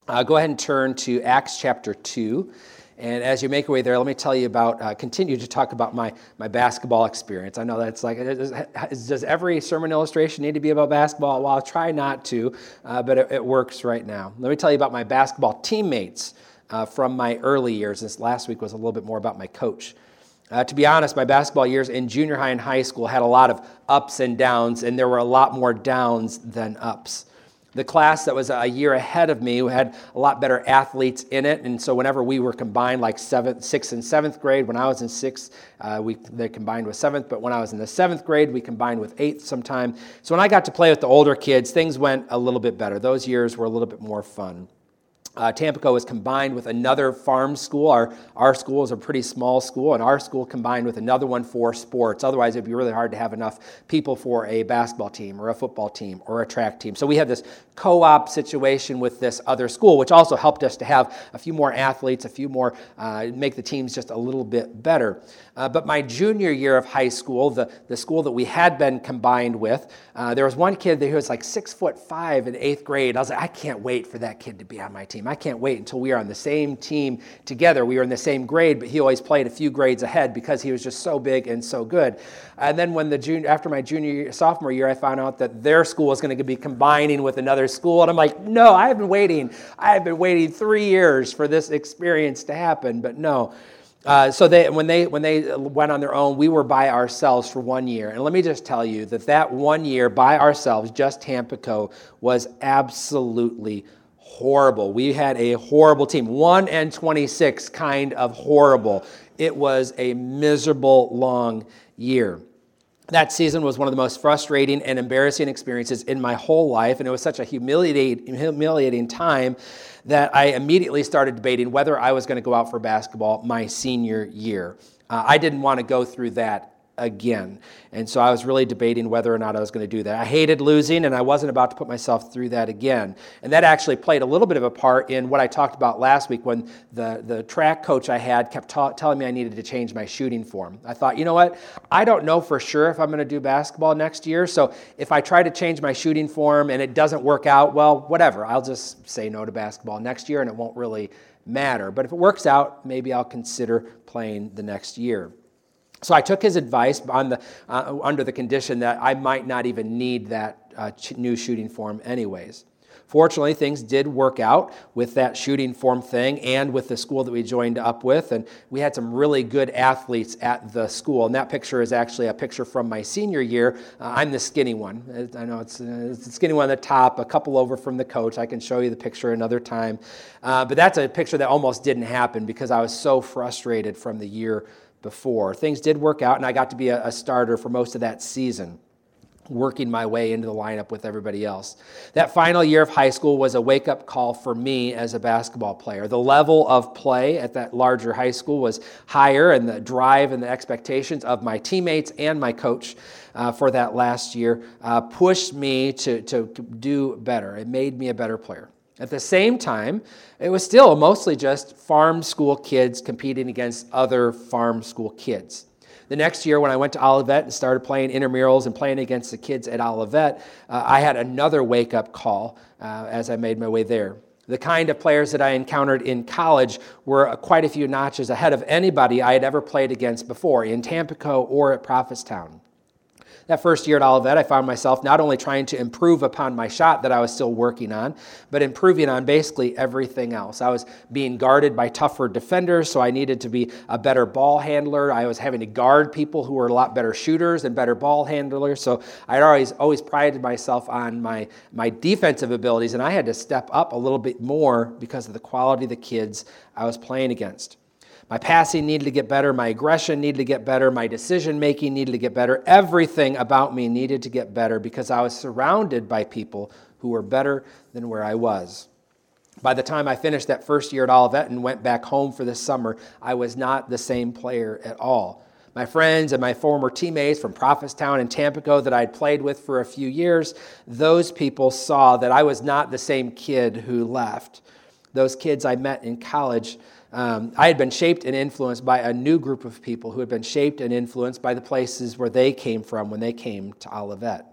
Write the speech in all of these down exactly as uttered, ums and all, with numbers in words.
Uh, go ahead and turn to Acts chapter two. And as you make your way there, let me tell you about, uh, continue to talk about my, my basketball experience. I know that's like, does, does every sermon illustration need to be about basketball? Well, I'll try not to, uh, but it, it works right now. Let me tell you about my basketball teammates uh, from my early years. This last week was a little bit more about my coach. Uh, to be honest, my basketball years in junior high and high school had a lot of ups and downs, and there were a lot more downs than ups. The class that was a year ahead of me had a lot better athletes in it, and so whenever we were combined, like seventh, sixth and seventh grade, when I was in sixth, uh, we they combined with seventh, but when I was in the seventh grade, we combined with eighth sometime. So when I got to play with the older kids, things went a little bit better. Those years were a little bit more fun. Uh, Tampico was combined with another farm school. Our, our school is a pretty small school, and our school combined with another one for sports. Otherwise, it'd be really hard to have enough people for a basketball team or a football team or a track team. So we had this co-op situation with this other school, which also helped us to have a few more athletes, a few more, uh, make the teams just a little bit better. Uh, but my junior year of high school, the, the school that we had been combined with, uh, there was one kid that who was like six foot five in eighth grade. I was like, I can't wait for that kid to be on my team. I can't wait until we are on the same team together. We were in the same grade, but he always played a few grades ahead because he was just so big and so good. And then when the junior, after my junior year, sophomore year, I found out that their school was going to be combining with another school. And I'm like, no, I have been waiting. I have been waiting three years for this experience to happen, but no. Uh, so they, when they when they went on their own, we were by ourselves for one year. And let me just tell you that that one year by ourselves, just Tampico, was absolutely horrible. We had a horrible team, one and twenty-six kind of horrible. It was a miserable long year. That season was one of the most frustrating and embarrassing experiences in my whole life, and it was such a humiliating, humiliating time that I immediately started debating whether I was going to go out for basketball my senior year. Uh, I didn't want to go through that again, and so I was really debating whether or not I was going to do that. I hated losing, and I wasn't about to put myself through that again. And that actually played a little bit of a part in what I talked about last week when the, the track coach I had kept ta- telling me I needed to change my shooting form. I thought, you know what? I don't know for sure if I'm going to do basketball next year, so if I try to change my shooting form and it doesn't work out, well, whatever. I'll just say no to basketball next year, and it won't really matter. But if it works out, maybe I'll consider playing the next year. So I took his advice on the, uh, under the condition that I might not even need that uh, ch- new shooting form anyways. Fortunately, things did work out with that shooting form thing and with the school that we joined up with, and we had some really good athletes at the school. And that picture is actually a picture from my senior year. Uh, I'm the skinny one. I know it's, uh, it's the skinny one at the top, a couple over from the coach. I can show you the picture another time. Uh, but that's a picture that almost didn't happen because I was so frustrated from the year before. Things did work out, and I got to be a, a starter for most of that season, working my way into the lineup with everybody else. That final year of high school was a wake-up call for me as a basketball player. The level of play at that larger high school was higher, and the drive and the expectations of my teammates and my coach uh, for that last year uh, pushed me to, to do better. It made me a better player. At the same time, it was still mostly just farm school kids competing against other farm school kids. The next year when I went to Olivet and started playing intramurals and playing against the kids at Olivet, uh, I had another wake-up call uh, as I made my way there. The kind of players that I encountered in college were quite a few notches ahead of anybody I had ever played against before in Tampico or at Prophetstown. That first year at Olivet, I found myself not only trying to improve upon my shot that I was still working on, but improving on basically everything else. I was being guarded by tougher defenders, so I needed to be a better ball handler. I was having to guard people who were a lot better shooters and better ball handlers, so I'd always always prided myself on my, my defensive abilities, and I had to step up a little bit more because of the quality of the kids I was playing against. My passing needed to get better. My aggression needed to get better. My decision-making needed to get better. Everything about me needed to get better because I was surrounded by people who were better than where I was. By the time I finished that first year at Olivet and went back home for the summer, I was not the same player at all. My friends and my former teammates from Prophetstown and Tampico that I'd played with for a few years, those people saw that I was not the same kid who left. Those kids I met in college, Um, I had been shaped and influenced by a new group of people who had been shaped and influenced by the places where they came from when they came to Olivet.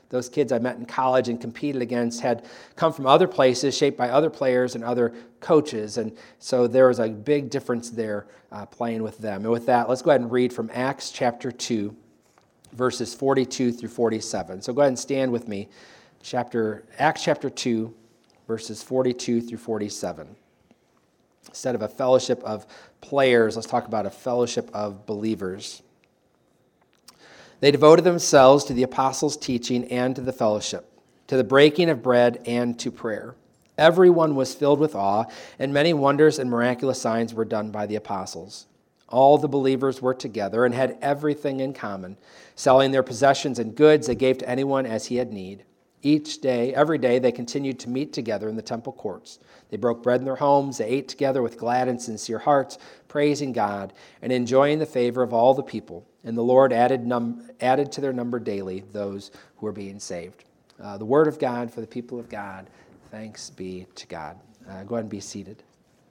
Those kids I met in college and competed against had come from other places, shaped by other players and other coaches. And so there was a big difference there uh, playing with them. And with that, let's go ahead and read from Acts chapter two, verses forty-two through forty-seven. So go ahead and stand with me. Chapter Acts chapter two, verses forty-two through forty-seven. Instead of a fellowship of players, let's talk about a fellowship of believers. They devoted themselves to the apostles' teaching and to the fellowship, to the breaking of bread and to prayer. Everyone was filled with awe, and many wonders and miraculous signs were done by the apostles. All the believers were together and had everything in common. Selling their possessions and goods, they gave to anyone as he had need. Each day, every day, they continued to meet together in the temple courts. They broke bread in their homes. They ate together with glad and sincere hearts, praising God and enjoying the favor of all the people. And the Lord added, num- added to their number daily those who were being saved. Uh, the word of God for the people of God. Thanks be to God. Uh, go ahead and be seated.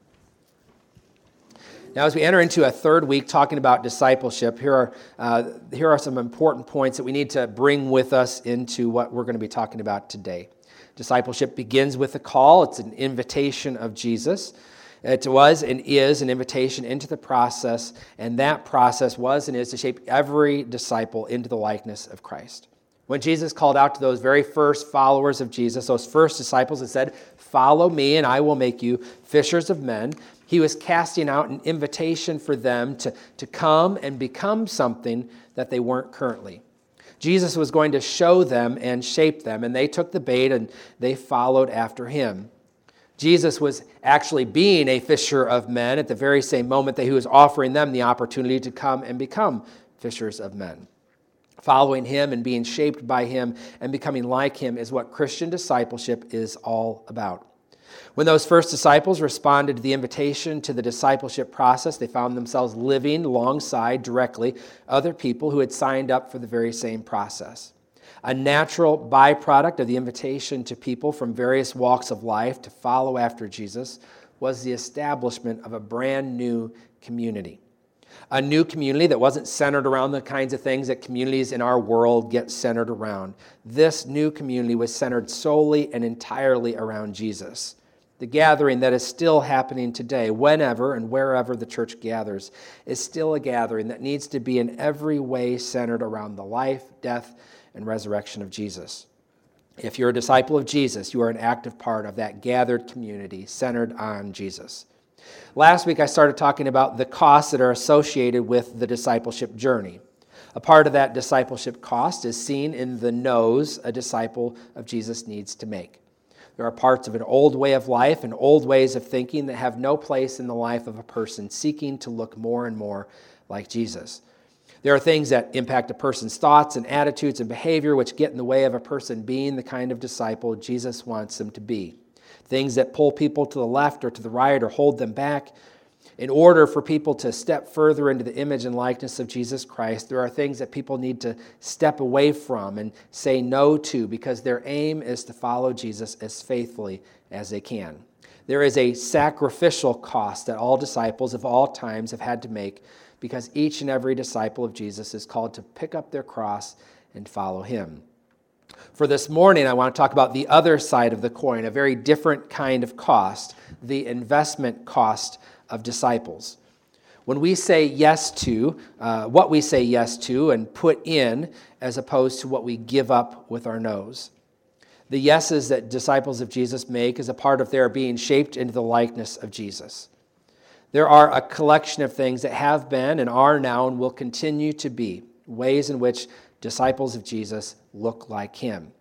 Now, as we enter into a third week talking about discipleship, here are uh, here are some important points that we need to bring with us into what we're going to be talking about today. Discipleship begins with a call. It's an invitation of Jesus. It was and is an invitation into the process, and that process was and is to shape every disciple into the likeness of Christ. When Jesus called out to those very first followers of Jesus, those first disciples, and said, "Follow me, and I will make you fishers of men," he was casting out an invitation for them to, to come and become something that they weren't currently. Jesus was going to show them and shape them, and they took the bait and they followed after him. Jesus was actually being a fisher of men at the very same moment that he was offering them the opportunity to come and become fishers of men. Following him and being shaped by him and becoming like him is what Christian discipleship is all about. When those first disciples responded to the invitation to the discipleship process, they found themselves living alongside directly other people who had signed up for the very same process. A natural byproduct of the invitation to people from various walks of life to follow after Jesus was the establishment of a brand new community. A new community that wasn't centered around the kinds of things that communities in our world get centered around. This new community was centered solely and entirely around Jesus. The gathering that is still happening today, whenever and wherever the church gathers, is still a gathering that needs to be in every way centered around the life, death, and resurrection of Jesus. If you're a disciple of Jesus, you are an active part of that gathered community centered on Jesus. Last week, I started talking about the costs that are associated with the discipleship journey. A part of that discipleship cost is seen in the no's a disciple of Jesus needs to make. There are parts of an old way of life and old ways of thinking that have no place in the life of a person seeking to look more and more like Jesus. There are things that impact a person's thoughts and attitudes and behavior which get in the way of a person being the kind of disciple Jesus wants them to be. Things that pull people to the left or to the right or hold them back. In order for people to step further into the image and likeness of Jesus Christ, there are things that people need to step away from and say no to because their aim is to follow Jesus as faithfully as they can. There is a sacrificial cost that all disciples of all times have had to make because each and every disciple of Jesus is called to pick up their cross and follow him. For this morning, I want to talk about the other side of the coin, a very different kind of cost, the investment cost of disciples. When we say yes to, uh, what we say yes to and put in as opposed to what we give up with our no's. The yeses that disciples of Jesus make is a part of their being shaped into the likeness of Jesus. There are a collection of things that have been and are now and will continue to be ways in which disciples of Jesus look like him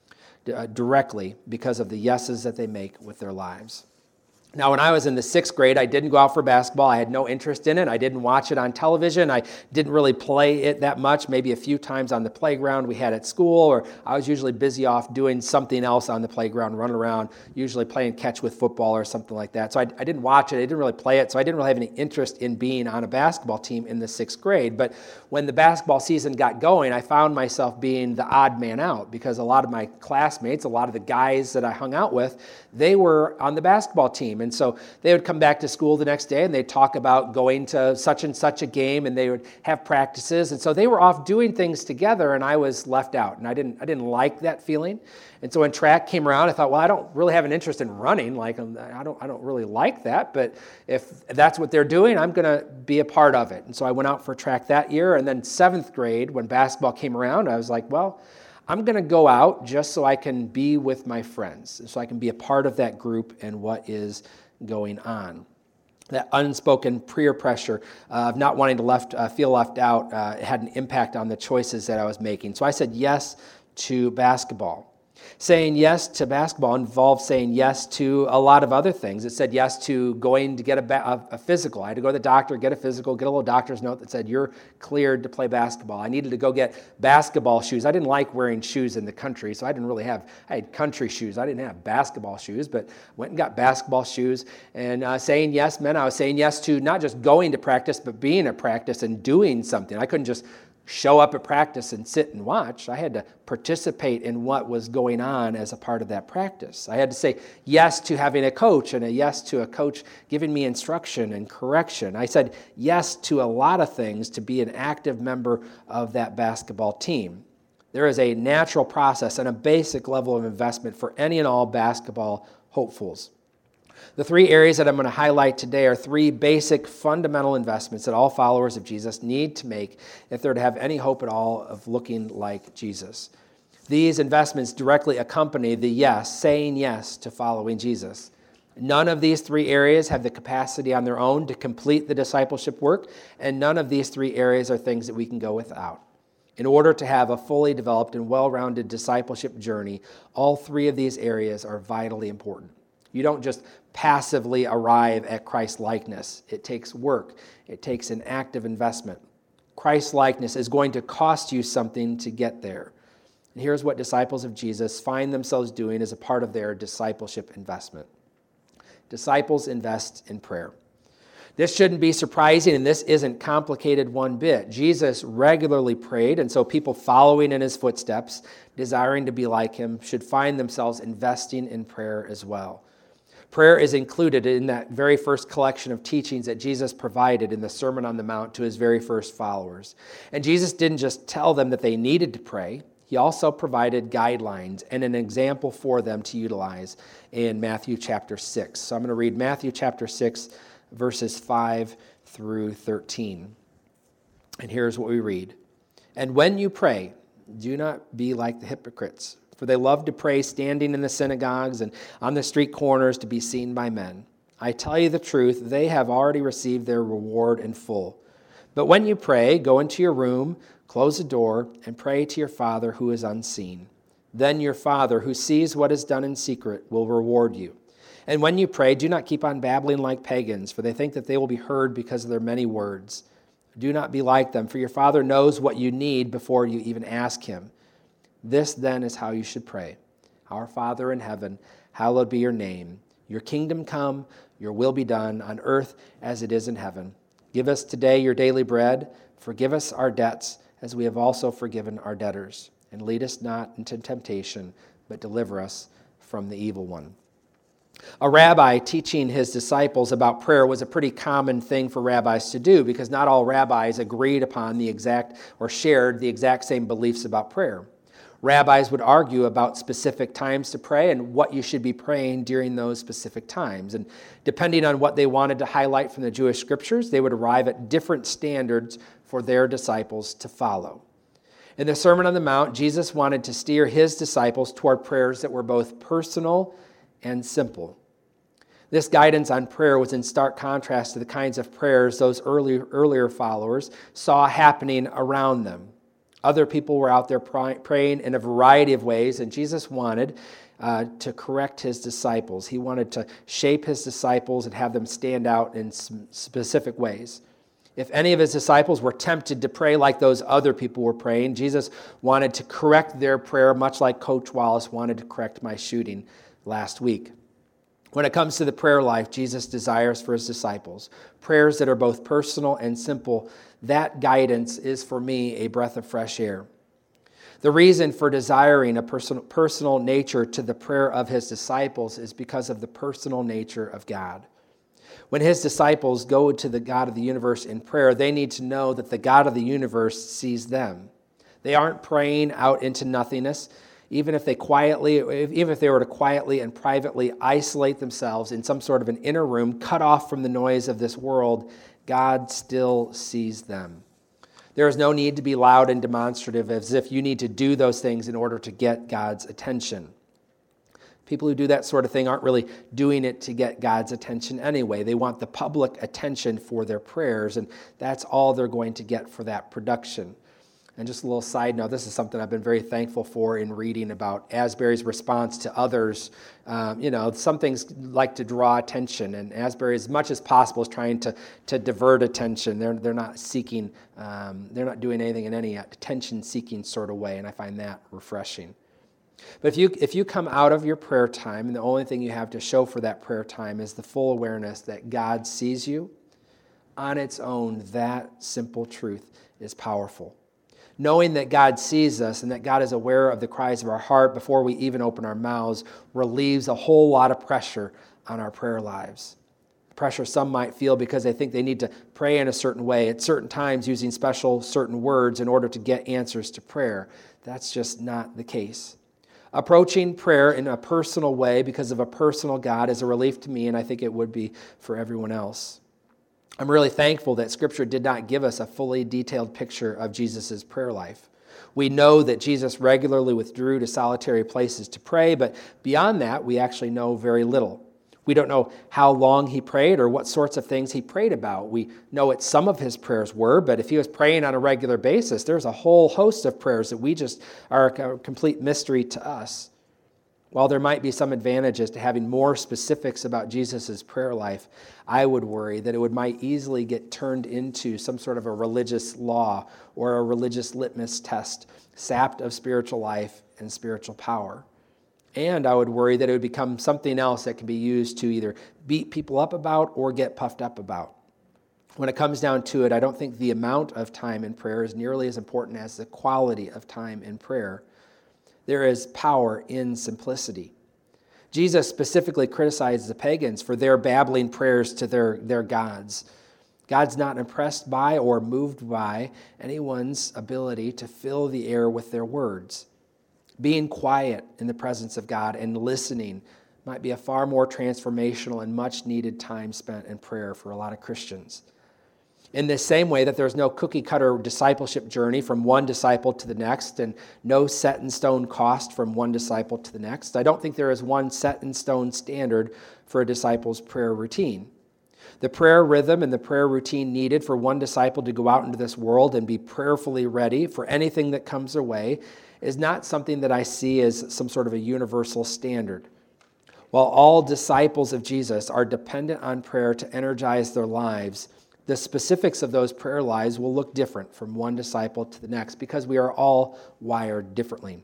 uh, directly because of the yeses that they make with their lives. Now, when I was in the sixth grade, I didn't go out for basketball. I had no interest in it. I didn't watch it on television. I didn't really play it that much, maybe a few times on the playground we had at school, or I was usually busy off doing something else on the playground, running around, usually playing catch with football or something like that. So I, I didn't watch it. I didn't really play it, so I didn't really have any interest in being on a basketball team in the sixth grade. But when the basketball season got going, I found myself being the odd man out because a lot of my classmates, a lot of the guys that I hung out with, they were on the basketball team. And so they would come back to school the next day and they'd talk about going to such and such a game, and they would have practices. And so they were off doing things together, and I was left out. And I didn't I didn't like that feeling. And so when track came around, I thought, well, I don't really have an interest in running. Like, I don't I don't really like that. But if that's what they're doing, I'm going to be a part of it. And so I went out for track that year. And then seventh grade, when basketball came around, I was like, well, I'm going to go out just so I can be with my friends, so I can be a part of that group and what is going on. That unspoken peer pressure uh, of not wanting to left, uh, feel left out uh, had an impact on the choices that I was making. So I said yes to basketball. Saying yes to basketball involved saying yes to a lot of other things. It said yes to going to get a, ba- a physical. I had to go to the doctor, get a physical, get a little doctor's note that said, you're cleared to play basketball. I needed to go get basketball shoes. I didn't like wearing shoes in the country, so I didn't really have, I had country shoes. I didn't have basketball shoes, but went and got basketball shoes. And uh, saying yes meant I was saying yes to not just going to practice, but being at practice and doing something. I couldn't just show up at practice and sit and watch. I had to participate in what was going on as a part of that practice. I had to say yes to having a coach and a yes to a coach giving me instruction and correction. I said yes to a lot of things to be an active member of that basketball team. There is a natural process and a basic level of investment for any and all basketball hopefuls. The three areas that I'm going to highlight today are three basic fundamental investments that all followers of Jesus need to make if they're to have any hope at all of looking like Jesus. These investments directly accompany the yes, saying yes to following Jesus. None of these three areas have the capacity on their own to complete the discipleship work, and none of these three areas are things that we can go without. In order to have a fully developed and well-rounded discipleship journey, all three of these areas are vitally important. You don't just passively arrive at Christ-likeness. It takes work. It takes an active investment. Christ-likeness is going to cost you something to get there. And here's what disciples of Jesus find themselves doing as a part of their discipleship investment. Disciples invest in prayer. This shouldn't be surprising, and this isn't complicated one bit. Jesus regularly prayed, and so people following in his footsteps, desiring to be like him, should find themselves investing in prayer as well. Prayer is included in that very first collection of teachings that Jesus provided in the Sermon on the Mount to his very first followers. And Jesus didn't just tell them that they needed to pray. He also provided guidelines and an example for them to utilize in Matthew chapter six. So I'm going to read Matthew chapter six, verses five through thirteen. And here's what we read. And when you pray, do not be like the hypocrites, for they love to pray standing in the synagogues and on the street corners to be seen by men. I tell you the truth, they have already received their reward in full. But when you pray, go into your room, close the door, and pray to your Father who is unseen. Then your Father, who sees what is done in secret, will reward you. And when you pray, do not keep on babbling like pagans, for they think that they will be heard because of their many words. Do not be like them, for your Father knows what you need before you even ask him. This then is how you should pray. Our Father in heaven, hallowed be your name. Your kingdom come, your will be done on earth as it is in heaven. Give us today your daily bread. Forgive us our debts as we have also forgiven our debtors. And lead us not into temptation, but deliver us from the evil one. A rabbi teaching his disciples about prayer was a pretty common thing for rabbis to do because not all rabbis agreed upon the exact or shared the exact same beliefs about prayer. Rabbis would argue about specific times to pray and what you should be praying during those specific times. And depending on what they wanted to highlight from the Jewish scriptures, they would arrive at different standards for their disciples to follow. In the Sermon on the Mount, Jesus wanted to steer his disciples toward prayers that were both personal and simple. This guidance on prayer was in stark contrast to the kinds of prayers those early, earlier followers saw happening around them. Other people were out there praying in a variety of ways, and Jesus wanted uh, to correct his disciples. He wanted to shape his disciples and have them stand out in specific ways. If any of his disciples were tempted to pray like those other people were praying, Jesus wanted to correct their prayer, much like Coach Wallace wanted to correct my shooting last week. When it comes to the prayer life Jesus desires for his disciples, prayers that are both personal and simple, that guidance is for me a breath of fresh air. The reason for desiring a personal, personal nature to the prayer of his disciples is because of the personal nature of God. When his disciples go to the God of the universe in prayer, they need to know that the God of the universe sees them. They aren't praying out into nothingness. Even if they quietly, even if they were to quietly and privately isolate themselves in some sort of an inner room, cut off from the noise of this world, God still sees them. There is no need to be loud and demonstrative as if you need to do those things in order to get God's attention. People who do that sort of thing aren't really doing it to get God's attention anyway. They want the public attention for their prayers, and that's all they're going to get for that production. And just a little side note, this is something I've been very thankful for in reading about Asbury's response to others. Um, you know, some things like to draw attention, and Asbury, as much as possible, is trying to, to divert attention. They're, they're not seeking, um, they're not doing anything in any attention-seeking sort of way, and I find that refreshing. But if you, if you come out of your prayer time, and the only thing you have to show for that prayer time is the full awareness that God sees you, on its own, that simple truth is powerful. Knowing that God sees us and that God is aware of the cries of our heart before we even open our mouths relieves a whole lot of pressure on our prayer lives. Pressure some might feel because they think they need to pray in a certain way at certain times using special certain words in order to get answers to prayer. That's just not the case. Approaching prayer in a personal way because of a personal God is a relief to me, and I think it would be for everyone else. I'm really thankful that Scripture did not give us a fully detailed picture of Jesus' prayer life. We know that Jesus regularly withdrew to solitary places to pray, but beyond that, we actually know very little. We don't know how long he prayed or what sorts of things he prayed about. We know what some of his prayers were, but if he was praying on a regular basis, there's a whole host of prayers that we just are a complete mystery to us. While there might be some advantages to having more specifics about Jesus' prayer life, I would worry that it would might easily get turned into some sort of a religious law or a religious litmus test, sapped of spiritual life and spiritual power. And I would worry that it would become something else that can be used to either beat people up about or get puffed up about. When it comes down to it, I don't think the amount of time in prayer is nearly as important as the quality of time in prayer. There is power in simplicity. Jesus specifically criticized the pagans for their babbling prayers to their, their gods. God's not impressed by or moved by anyone's ability to fill the air with their words. Being quiet in the presence of God and listening might be a far more transformational and much needed time spent in prayer for a lot of Christians. In the same way that there's no cookie-cutter discipleship journey from one disciple to the next and no set-in-stone cost from one disciple to the next, I don't think there is one set-in-stone standard for a disciple's prayer routine. The prayer rhythm and the prayer routine needed for one disciple to go out into this world and be prayerfully ready for anything that comes their way is not something that I see as some sort of a universal standard. While all disciples of Jesus are dependent on prayer to energize their lives, the specifics of those prayer lives will look different from one disciple to the next because we are all wired differently.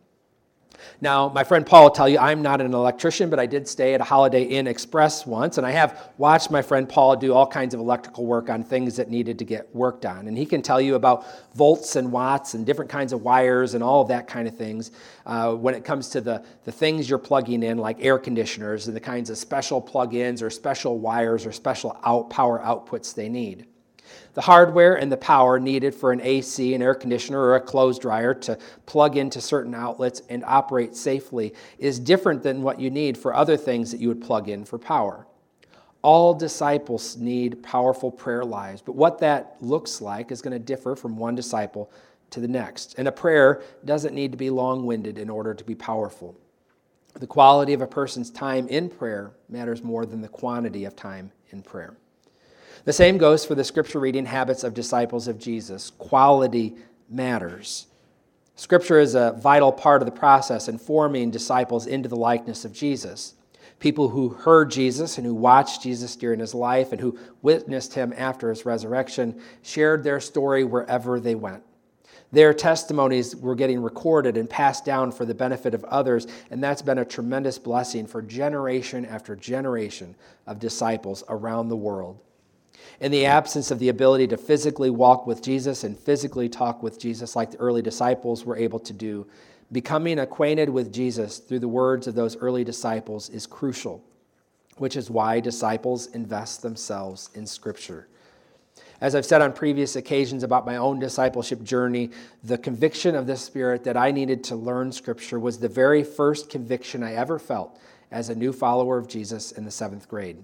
Now, my friend Paul will tell you I'm not an electrician, but I did stay at a Holiday Inn Express once, and I have watched my friend Paul do all kinds of electrical work on things that needed to get worked on. And he can tell you about volts and watts and different kinds of wires and all of that kind of things uh, when it comes to the, the things you're plugging in, like air conditioners and the kinds of special plug-ins or special wires or special out power outputs they need. The hardware and the power needed for an A C, an air conditioner, or a clothes dryer to plug into certain outlets and operate safely is different than what you need for other things that you would plug in for power. All disciples need powerful prayer lives, but what that looks like is going to differ from one disciple to the next. And a prayer doesn't need to be long-winded in order to be powerful. The quality of a person's time in prayer matters more than the quantity of time in prayer. The same goes for the scripture reading habits of disciples of Jesus. Quality matters. Scripture is a vital part of the process in forming disciples into the likeness of Jesus. People who heard Jesus and who watched Jesus during his life and who witnessed him after his resurrection shared their story wherever they went. Their testimonies were getting recorded and passed down for the benefit of others, and that's been a tremendous blessing for generation after generation of disciples around the world. In the absence of the ability to physically walk with Jesus and physically talk with Jesus like the early disciples were able to do, becoming acquainted with Jesus through the words of those early disciples is crucial, which is why disciples invest themselves in Scripture. As I've said on previous occasions about my own discipleship journey, the conviction of the Spirit that I needed to learn Scripture was the very first conviction I ever felt as a new follower of Jesus in the seventh grade.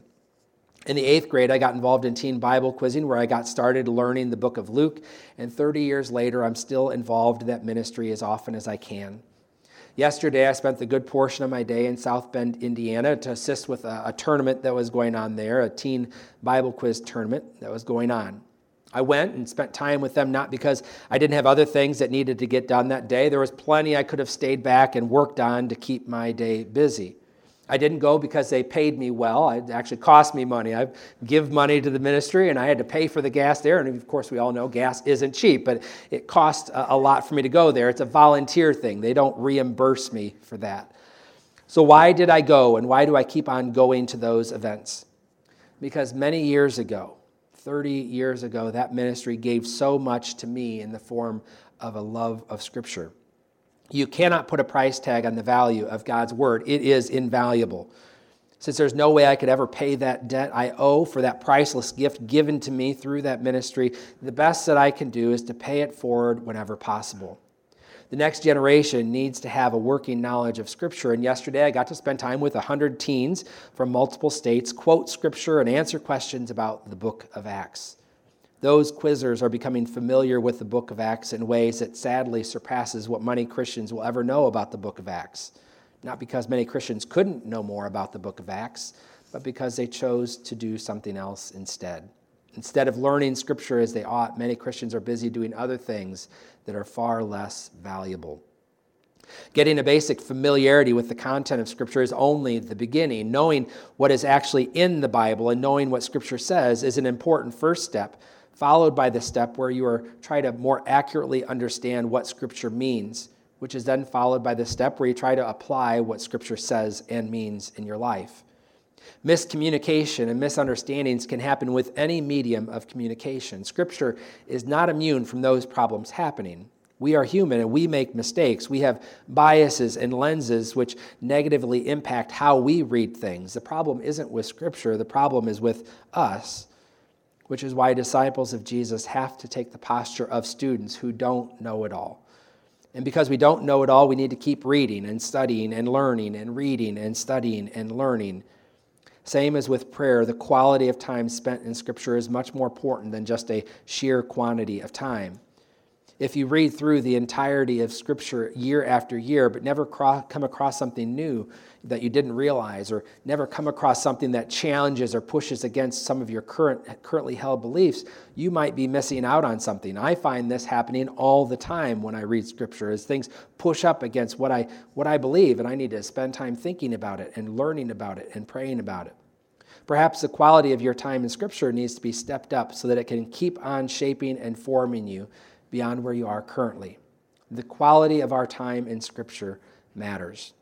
In the eighth grade, I got involved in teen Bible quizzing, where I got started learning the book of Luke, and thirty years later, I'm still involved in that ministry as often as I can. Yesterday, I spent the good portion of my day in South Bend, Indiana, to assist with a, a tournament that was going on there, a teen Bible quiz tournament that was going on. I went and spent time with them, not because I didn't have other things that needed to get done that day. There was plenty I could have stayed back and worked on to keep my day busy. I didn't go because they paid me well. It actually cost me money. I give money to the ministry, and I had to pay for the gas there. And of course, we all know gas isn't cheap, but it cost a lot for me to go there. It's a volunteer thing. They don't reimburse me for that. So why did I go, and why do I keep on going to those events? Because many years ago, thirty years ago, that ministry gave so much to me in the form of a love of Scripture. You cannot put a price tag on the value of God's Word. It is invaluable. Since there's no way I could ever pay that debt I owe for that priceless gift given to me through that ministry, the best that I can do is to pay it forward whenever possible. The next generation needs to have a working knowledge of Scripture, and yesterday I got to spend time with one hundred teens from multiple states, quote Scripture, and answer questions about the book of Acts. Those quizzers are becoming familiar with the book of Acts in ways that sadly surpasses what many Christians will ever know about the book of Acts. Not because many Christians couldn't know more about the book of Acts, but because they chose to do something else instead. Instead of learning Scripture as they ought, many Christians are busy doing other things that are far less valuable. Getting a basic familiarity with the content of Scripture is only the beginning. Knowing what is actually in the Bible and knowing what Scripture says is an important first step, followed by the step where you are trying to more accurately understand what Scripture means, which is then followed by the step where you try to apply what Scripture says and means in your life. Miscommunication and misunderstandings can happen with any medium of communication. Scripture is not immune from those problems happening. We are human and we make mistakes. We have biases and lenses which negatively impact how we read things. The problem isn't with Scripture, the problem is with us, which is why disciples of Jesus have to take the posture of students who don't know it all. And because we don't know it all, we need to keep reading and studying and learning and reading and studying and learning. Same as with prayer, the quality of time spent in Scripture is much more important than just a sheer quantity of time. If you read through the entirety of Scripture year after year, but never come across something new that you didn't realize, or never come across something that challenges or pushes against some of your current, currently held beliefs, you might be missing out on something. I find this happening all the time when I read Scripture, as things push up against what I, what I believe, and I need to spend time thinking about it and learning about it and praying about it. Perhaps the quality of your time in Scripture needs to be stepped up so that it can keep on shaping and forming you beyond where you are currently. The quality of our time in Scripture matters.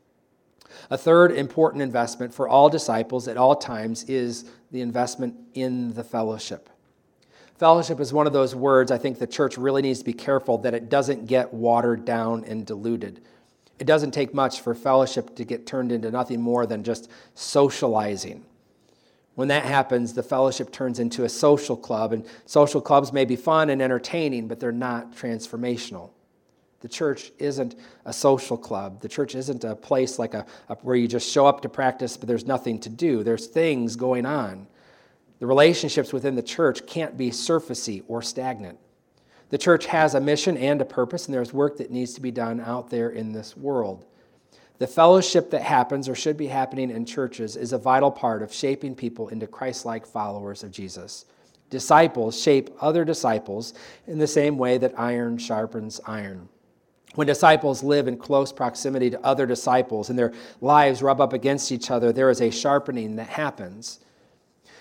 A third important investment for all disciples at all times is the investment in the fellowship. Fellowship is one of those words I think the church really needs to be careful that it doesn't get watered down and diluted. It doesn't take much for fellowship to get turned into nothing more than just socializing. When that happens, the fellowship turns into a social club, and social clubs may be fun and entertaining, but they're not transformational. The church isn't a social club. The church isn't a place like a, a where you just show up to practice, but there's nothing to do. There's things going on. The relationships within the church can't be surfacey or stagnant. The church has a mission and a purpose, and there's work that needs to be done out there in this world. The fellowship that happens or should be happening in churches is a vital part of shaping people into Christ-like followers of Jesus. Disciples shape other disciples in the same way that iron sharpens iron. When disciples live in close proximity to other disciples and their lives rub up against each other, there is a sharpening that happens.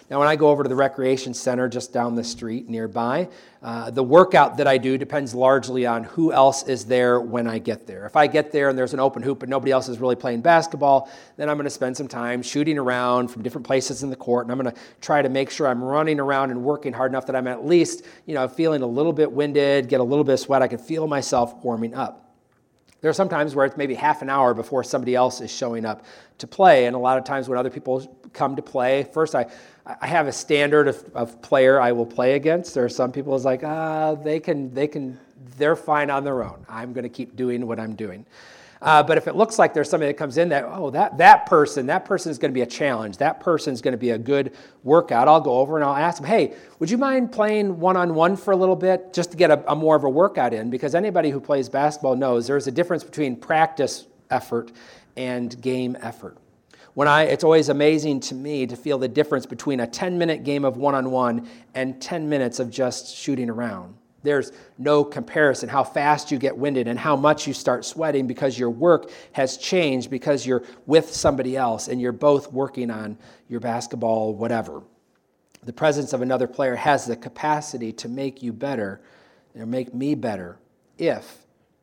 Now, when I go over to the recreation center just down the street nearby, uh, the workout that I do depends largely on who else is there when I get there. If I get there and there's an open hoop and nobody else is really playing basketball, then I'm going to spend some time shooting around from different places in the court, and I'm going to try to make sure I'm running around and working hard enough that I'm at least, you know, feeling a little bit winded, get a little bit of sweat. I can feel myself warming up. There are some times where it's maybe half an hour before somebody else is showing up to play, and a lot of times when other people come to play, first I, I have a standard of, of player I will play against. There are some people who's like, ah, they can, they can, they're fine on their own. I'm going to keep doing what I'm doing. Uh, but if it looks like there's somebody that comes in that, oh, that, that person, that person is going to be a challenge. That person is going to be a good workout. I'll go over and I'll ask them, hey, would you mind playing one-on-one for a little bit just to get a, a more of a workout in? Because anybody who plays basketball knows there's a difference between practice effort and game effort. When I, it's always amazing to me to feel the difference between a ten-minute game of one-on-one and ten minutes of just shooting around. There's no comparison how fast you get winded and how much you start sweating because your work has changed because you're with somebody else and you're both working on your basketball, whatever. The presence of another player has the capacity to make you better or make me better if,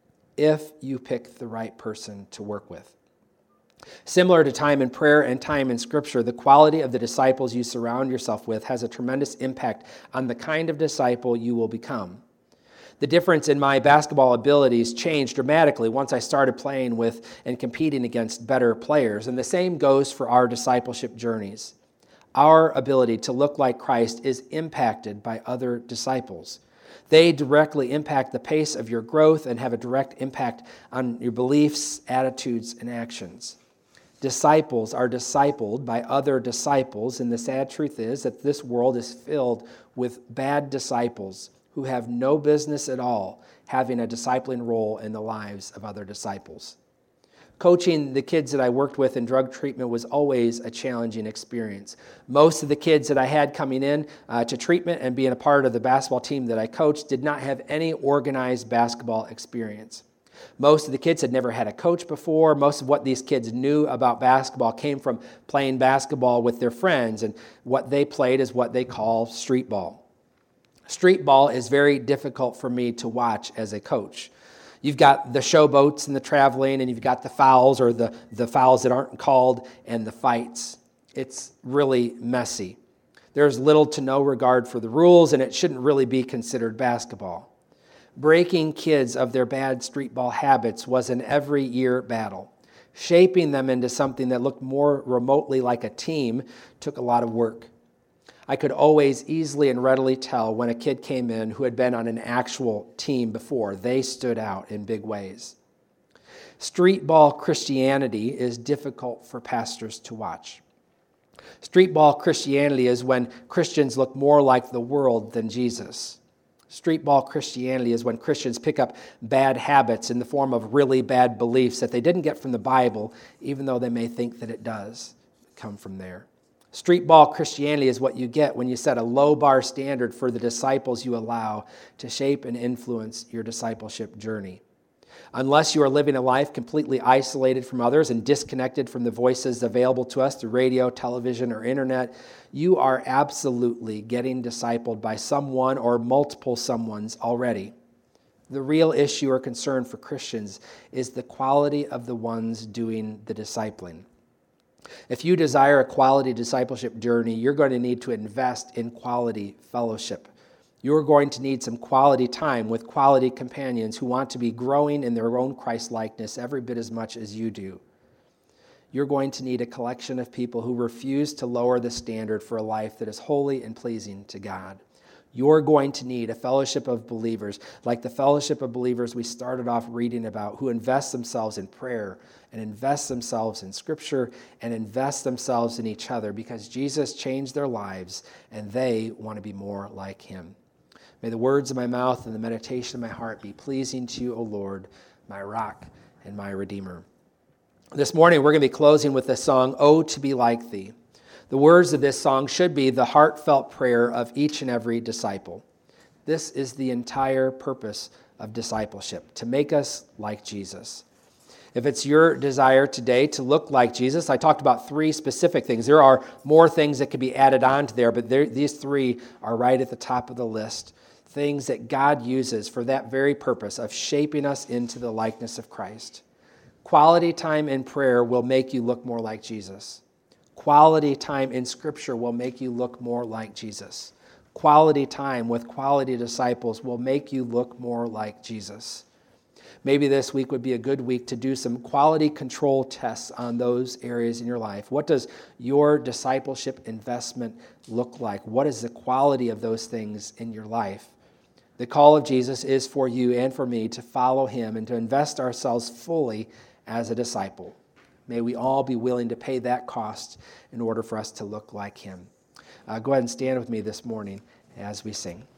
if you pick the right person to work with. Similar to time in prayer and time in Scripture, the quality of the disciples you surround yourself with has a tremendous impact on the kind of disciple you will become. The difference in my basketball abilities changed dramatically once I started playing with and competing against better players, and the same goes for our discipleship journeys. Our ability to look like Christ is impacted by other disciples. They directly impact the pace of your growth and have a direct impact on your beliefs, attitudes, and actions. Disciples are discipled by other disciples, and the sad truth is that this world is filled with bad disciples who have no business at all having a discipling role in the lives of other disciples. Coaching the kids that I worked with in drug treatment was always a challenging experience. Most of the kids that I had coming in uh, to treatment and being a part of the basketball team that I coached did not have any organized basketball experience. Most of the kids had never had a coach before. Most of what these kids knew about basketball came from playing basketball with their friends, and what they played is what they call street ball. Street ball is very difficult for me to watch as a coach. You've got the showboats and the traveling, and you've got the fouls or the, the fouls that aren't called and the fights. It's really messy. There's little to no regard for the rules, and it shouldn't really be considered basketball. Breaking kids of their bad street ball habits was an every year battle. Shaping them into something that looked more remotely like a team took a lot of work. I could always easily and readily tell when a kid came in who had been on an actual team before. They stood out in big ways. Street ball Christianity is difficult for pastors to watch. Street ball Christianity is when Christians look more like the world than Jesus. Street ball Christianity is when Christians pick up bad habits in the form of really bad beliefs that they didn't get from the Bible, even though they may think that it does come from there. Street ball Christianity is what you get when you set a low bar standard for the disciples you allow to shape and influence your discipleship journey. Unless you are living a life completely isolated from others and disconnected from the voices available to us through radio, television, or internet, you are absolutely getting discipled by someone or multiple someones already. The real issue or concern for Christians is the quality of the ones doing the discipling. If you desire a quality discipleship journey, you're going to need to invest in quality fellowship. You're going to need some quality time with quality companions who want to be growing in their own Christ-likeness every bit as much as you do. You're going to need a collection of people who refuse to lower the standard for a life that is holy and pleasing to God. You're going to need a fellowship of believers like the fellowship of believers we started off reading about, who invest themselves in prayer and invest themselves in Scripture and invest themselves in each other because Jesus changed their lives and they want to be more like Him. May the words of my mouth and the meditation of my heart be pleasing to you, O Lord, my rock and my Redeemer. This morning we're going to be closing with the song, Oh, to be like Thee. The words of this song should be the heartfelt prayer of each and every disciple. This is the entire purpose of discipleship, to make us like Jesus. If it's your desire today to look like Jesus, I talked about three specific things. There are more things that could be added on to there, but there, these three are right at the top of the list. Things that God uses for that very purpose of shaping us into the likeness of Christ. Quality time in prayer will make you look more like Jesus. Quality time in Scripture will make you look more like Jesus. Quality time with quality disciples will make you look more like Jesus. Maybe this week would be a good week to do some quality control tests on those areas in your life. What does your discipleship investment look like? What is the quality of those things in your life? The call of Jesus is for you and for me to follow him and to invest ourselves fully as a disciple. May we all be willing to pay that cost in order for us to look like him. Uh, go ahead and stand with me this morning as we sing.